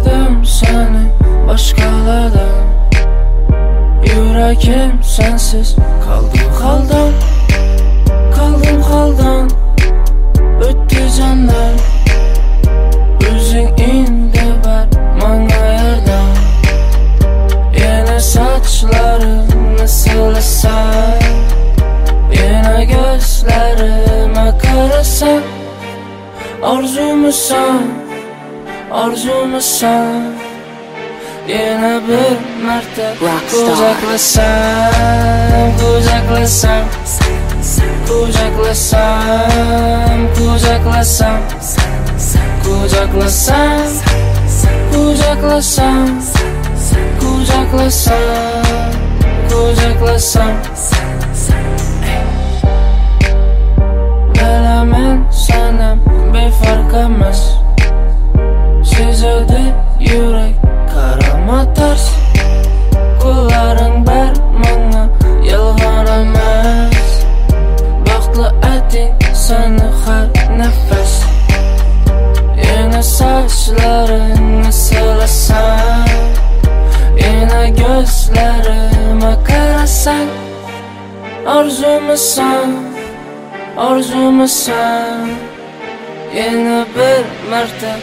Özledim seni başkalardan. Yüreğim sensiz kaldım haldan. Öttü canlar, özün indi ver bana yerden. Yine saçlarını silesen, yine gözlerime karasan. Arzumusan, yine bir merte kucaklasam. Vela men senem bir fark emas. Sezildi yürek karama ters. Kulların ber bana yalvar emas. Baktlı etin seni her nefes. Yine saçlarını silesen, yine gözlerime karasan. Arzumusan, yine bir merte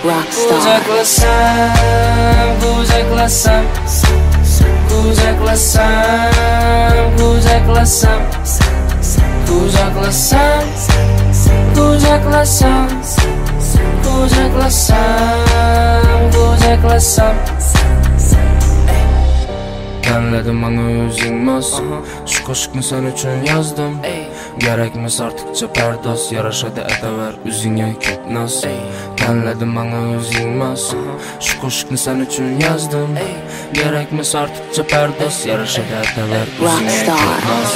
kucaklasam. Tanladım bana özünmez. Şu koşuknu sen üçün yazdım. Gerekmez artıkça perdas. Yaraşadı edever üzüne kitnas. Tanladım bana özünmez. Şu koşuknu sen üçün yazdım. Gerekmez artıkça perdas. Yaraşadı edever üzüne kitnas.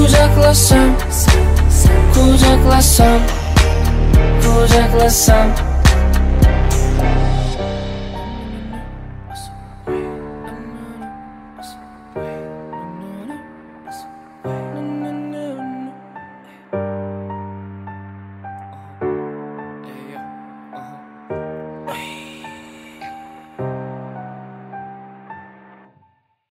Kucaklasam.